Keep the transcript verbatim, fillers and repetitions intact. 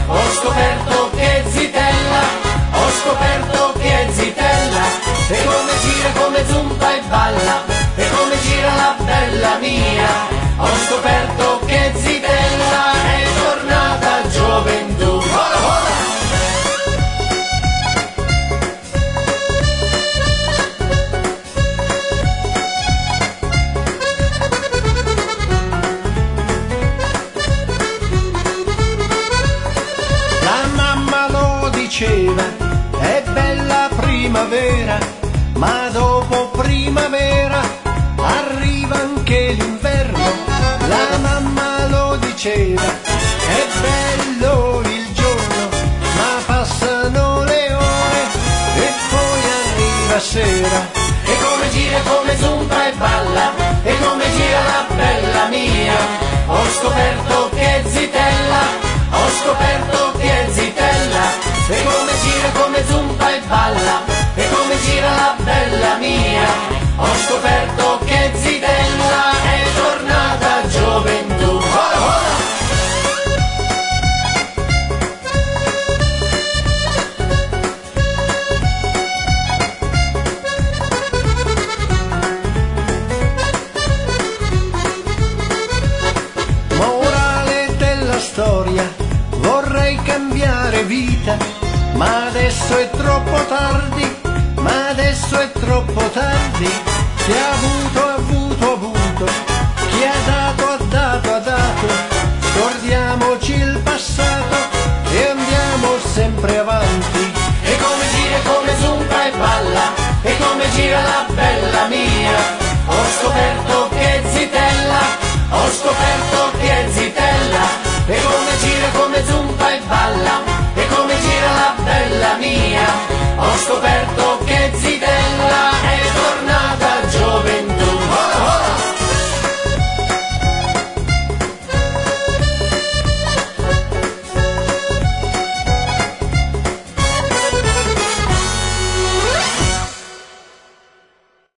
ho scoperto che è zitella, ho scoperto che è zitella, e come gira, come zumba e balla, e come gira la bella mia, ho scoperto che zitella è tornata gioventù. Ora, ora! La mamma lo diceva, è bella primavera, ma dopo primavera arriva anche l'inverno. La mamma lo diceva, è bello il giorno, ma passano le ore e poi arriva sera. E come gira, come zumba e balla, e come gira la bella mia, ho scoperto che è zitella, ho scoperto che è zitella, e come gira, come zumba e balla, e come gira la bella mia, ho scoperto che zitella è tornata gioventù. Ora, ora! Morale della storia, vorrei cambiare vita, ma adesso è troppo tardi, ma adesso è troppo tardi. Chi ha avuto, ha avuto, ha avuto, chi ha dato, ha dato, ha dato. Scordiamoci il passato e andiamo sempre avanti. E come gira, come zumba e balla, e come gira la bella